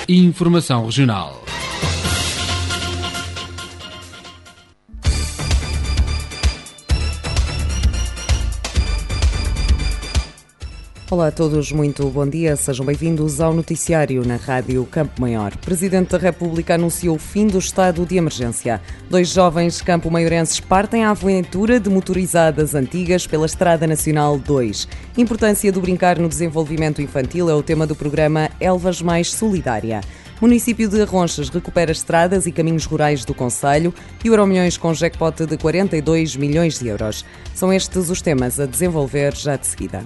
Informação regional. Olá a todos, muito bom dia. Sejam bem-vindos ao noticiário na Rádio Campo Maior. Presidente da República anunciou o fim do estado de emergência. 2 jovens campo-maiorenses partem à aventura de motorizadas antigas pela Estrada Nacional 2. Importância do brincar no desenvolvimento infantil é o tema do programa Elvas Mais Solidária. O município de Arronches recupera estradas e caminhos rurais do concelho e o Euromilhões com jackpot de 42 milhões de euros. São estes os temas a desenvolver já de seguida.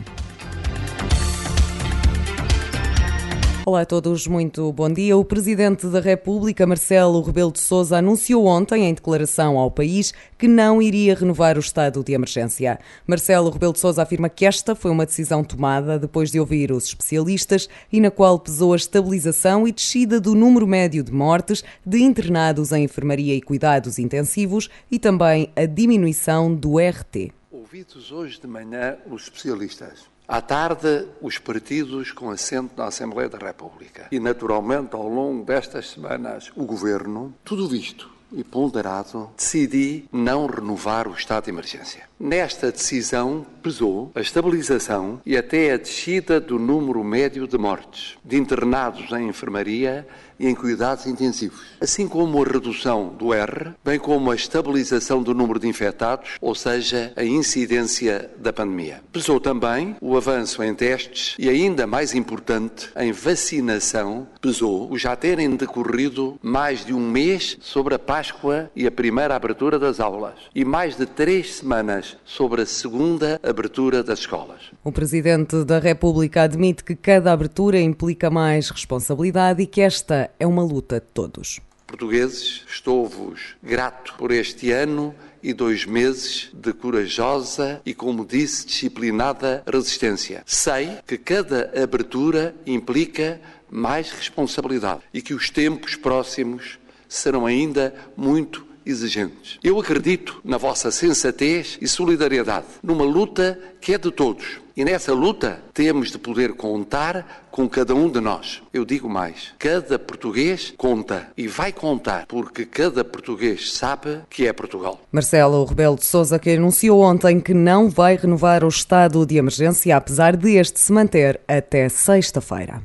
Olá a todos, muito bom dia. O Presidente da República, Marcelo Rebelo de Sousa, anunciou ontem, em declaração ao país, que não iria renovar o estado de emergência. Marcelo Rebelo de Sousa afirma que esta foi uma decisão tomada depois de ouvir os especialistas e na qual pesou a estabilização e descida do número médio de mortes, de internados em enfermaria e cuidados intensivos e também a diminuição do RT. Ouvidos hoje de manhã os especialistas. À tarde, os partidos com assento na Assembleia da República. E, naturalmente, ao longo destas semanas, o Governo, tudo visto e ponderado, decidi não renovar o estado de emergência. Nesta decisão, pesou a estabilização e até a descida do número médio de mortes, de internados em enfermaria e em cuidados intensivos, assim como a redução do R, bem como a estabilização do número de infectados, ou seja, a incidência da pandemia. Pesou também o avanço em testes e, ainda mais importante, em vacinação, pesou o já terem decorrido mais de um mês sobre a Páscoa e a primeira abertura das aulas e mais de 3 semanas sobre a segunda abertura das escolas. O Presidente da República admite que cada abertura implica mais responsabilidade e que esta é uma luta de todos. Portugueses, estou-vos grato por este ano e 2 meses de corajosa e, como disse, disciplinada resistência. Sei que cada abertura implica mais responsabilidade e que os tempos próximos serão ainda muito exigentes. Eu acredito na vossa sensatez e solidariedade, numa luta que é de todos. E nessa luta temos de poder contar com cada um de nós. Eu digo mais, cada português conta e vai contar, porque cada português sabe que é Portugal. Marcelo Rebelo de Sousa, que anunciou ontem que não vai renovar o estado de emergência, apesar de este se manter até sexta-feira.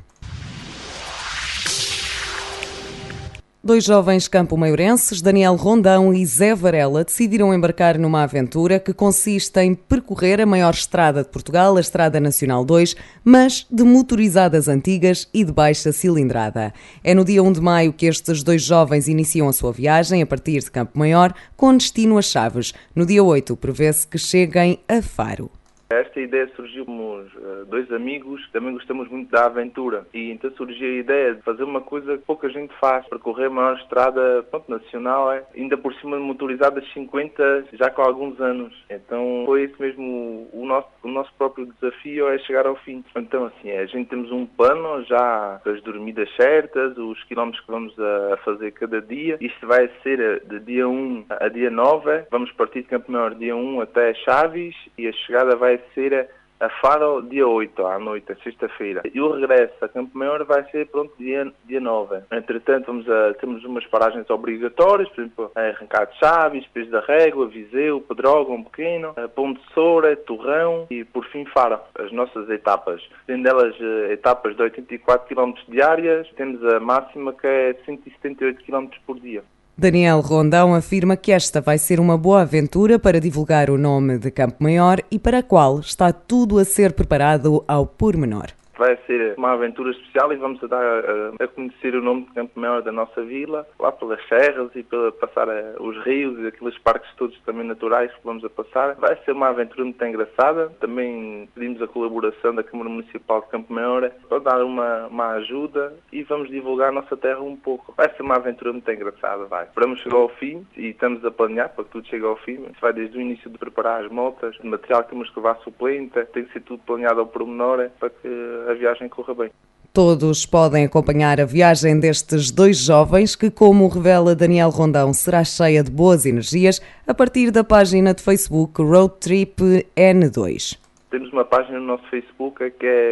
2 jovens campo-maiorenses, Daniel Rondão e Zé Varela, decidiram embarcar numa aventura que consiste em percorrer a maior estrada de Portugal, a Estrada Nacional 2, mas de motorizadas antigas e de baixa cilindrada. É no dia 1 de maio que estes 2 jovens iniciam a sua viagem a partir de Campo Maior, com destino a Chaves. No dia 8, prevê-se que cheguem a Faro. Esta ideia surgiu-nos 2 amigos, também gostamos muito da aventura e então surgiu a ideia de fazer uma coisa que pouca gente faz, percorrer a maior estrada nacional, ainda por cima de motorizadas 50 já com alguns anos. Então foi esse mesmo o nosso próprio desafio, é chegar ao fim. Então assim, a gente temos um plano já das dormidas certas, os quilómetros que vamos a fazer cada dia. Isto vai ser de dia 1 a dia 9, vamos partir de Campo Maior dia 1 até Chaves e a chegada vai ser a Faro dia 8 à noite, sexta-feira. E o regresso a Campo Maior vai ser dia 9. Entretanto, temos umas paragens obrigatórias, por exemplo, Arrancar de Chaves, Pés da Régua, Viseu, Pedrógão Pequeno, Ponte de Soura, Torrão e, por fim, Faro. As nossas etapas. Sendo delas etapas de 84 km diárias, temos a máxima que é 178 km por dia. Daniel Rondão afirma que esta vai ser uma boa aventura para divulgar o nome de Campo Maior e para a qual está tudo a ser preparado ao pormenor. Vai ser uma aventura especial e vamos dar a conhecer o nome de Campo Maior da nossa vila, lá pelas serras e pela passar os rios e aqueles parques todos também naturais que vamos a passar. Vai ser uma aventura muito engraçada. Também pedimos a colaboração da Câmara Municipal de Campo Maior para dar uma ajuda e vamos divulgar a nossa terra um pouco. Vai ser uma aventura muito engraçada, vai. Esperamos chegar ao fim e estamos a planear para que tudo chegue ao fim. Isso vai desde o início de preparar as motas, o material que temos que levar suplente, tem que ser tudo planeado ao pormenor para que a viagem corra bem. Todos podem acompanhar a viagem destes 2 jovens que, como revela Daniel Rondão, será cheia de boas energias a partir da página de Facebook Road Trip N2. Temos uma página no nosso Facebook que é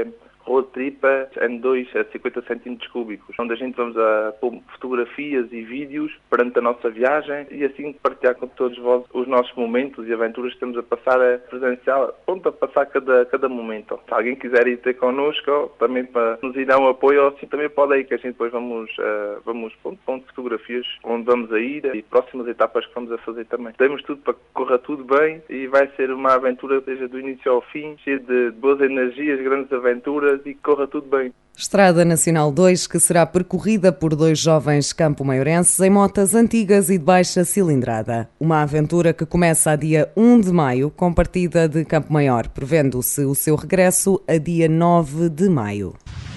road tripa N2 a 50 centímetros cúbicos, onde a gente vamos a pôr fotografias e vídeos perante a nossa viagem e assim partilhar com todos vós os nossos momentos e aventuras que estamos a passar presencial, a passar cada momento. Se alguém quiser ir ter connosco, também para nos ir dar um apoio, assim também pode ir, que a gente depois vamos ponto de fotografias onde vamos a ir e próximas etapas que vamos a fazer também. Temos tudo para que corra tudo bem e vai ser uma aventura desde do início ao fim, cheia de boas energias, grandes aventuras e que corra tudo bem. Estrada Nacional 2, que será percorrida por 2 jovens campo-maiorenses em motas antigas e de baixa cilindrada. Uma aventura que começa a dia 1 de maio, com partida de Campo Maior, prevendo-se o seu regresso a dia 9 de maio.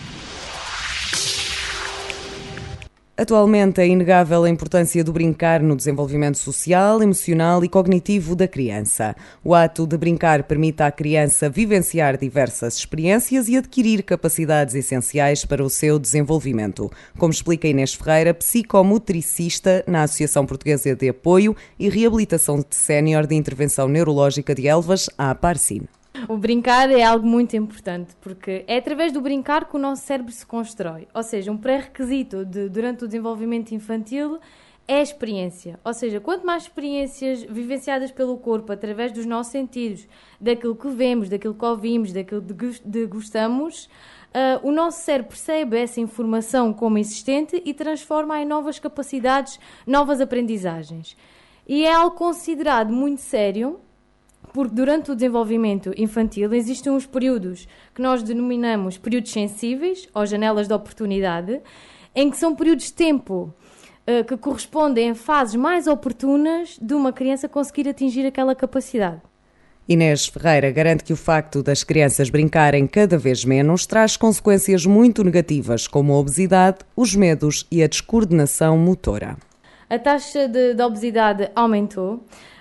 Atualmente é inegável a importância do brincar no desenvolvimento social, emocional e cognitivo da criança. O ato de brincar permite à criança vivenciar diversas experiências e adquirir capacidades essenciais para o seu desenvolvimento, como explica Inês Ferreira, psicomotricista na Associação Portuguesa de Apoio e Reabilitação de Sénior de Intervenção Neurológica de Elvas, a APARCIN. O brincar é algo muito importante, porque é através do brincar que o nosso cérebro se constrói. Ou seja, um pré-requisito durante o desenvolvimento infantil é a experiência. Ou seja, quanto mais experiências vivenciadas pelo corpo, através dos nossos sentidos, daquilo que vemos, daquilo que ouvimos, daquilo que gostamos, o nosso cérebro percebe essa informação como existente e transforma em novas capacidades, novas aprendizagens. E é algo considerado muito sério, porque durante o desenvolvimento infantil existem uns períodos que nós denominamos períodos sensíveis, ou janelas de oportunidade, em que são períodos de tempo que correspondem a fases mais oportunas de uma criança conseguir atingir aquela capacidade. Inês Ferreira garante que o facto das crianças brincarem cada vez menos traz consequências muito negativas, como a obesidade, os medos e a descoordenação motora. A taxa de obesidade aumentou.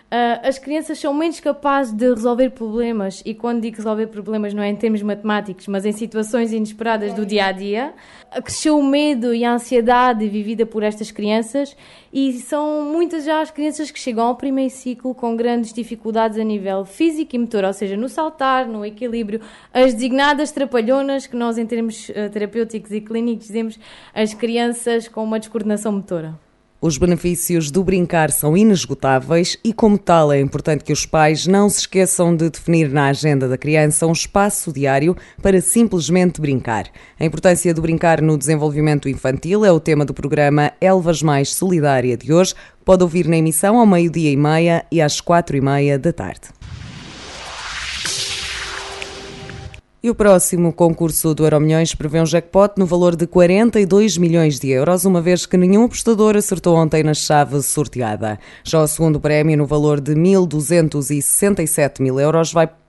As crianças são menos capazes de resolver problemas, e quando digo resolver problemas não é em termos matemáticos, mas em situações inesperadas do dia-a-dia. Cresceu o medo e a ansiedade vivida por estas crianças, e são muitas já as crianças que chegam ao primeiro ciclo com grandes dificuldades a nível físico e motor, ou seja, no saltar, no equilíbrio, as designadas trapalhonas, que nós em termos terapêuticos e clínicos dizemos as crianças com uma descoordenação motora. Os benefícios do brincar são inesgotáveis e, como tal, é importante que os pais não se esqueçam de definir na agenda da criança um espaço diário para simplesmente brincar. A importância do brincar no desenvolvimento infantil é o tema do programa Elvas Mais Solidária de hoje. Pode ouvir na emissão ao 12h30 e às 4h30 da tarde. E o próximo concurso do Euromilhões prevê um jackpot no valor de 42 milhões de euros, uma vez que nenhum apostador acertou ontem na chave sorteada. Já o segundo prémio, no valor de 267 mil euros,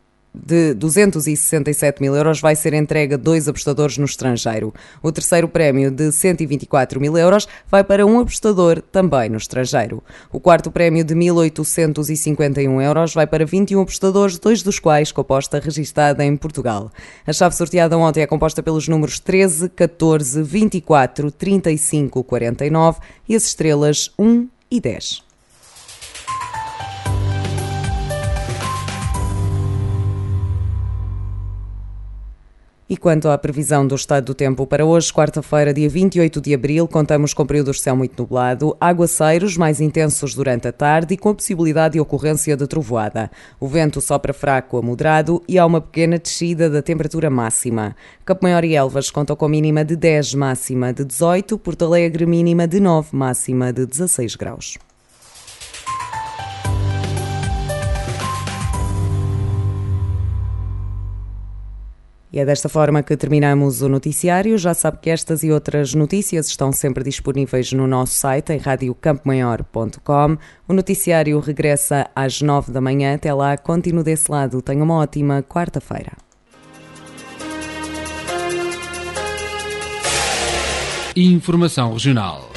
vai ser entregue a 2 apostadores no estrangeiro. O terceiro prémio, de 124 mil euros, vai para um apostador também no estrangeiro. O quarto prémio, de 1.851 euros, vai para 21 apostadores, 2 dos quais com aposta registada em Portugal. A chave sorteada ontem é composta pelos números 13, 14, 24, 35, 49 e as estrelas 1 e 10. E quanto à previsão do estado do tempo para hoje, quarta-feira, dia 28 de abril, contamos com períodos de céu muito nublado, aguaceiros mais intensos durante a tarde e com a possibilidade de ocorrência de trovoada. O vento sopra fraco a moderado e há uma pequena descida da temperatura máxima. Campo Maior e Elvas contam com mínima de 10, máxima de 18, Porto Alegre mínima de 9, máxima de 16 graus. E é desta forma que terminamos o noticiário. Já sabe que estas e outras notícias estão sempre disponíveis no nosso site, em radiocampomaior.com. O noticiário regressa às 9 da manhã. Até lá, continue desse lado. Tenha uma ótima quarta-feira. Informação regional.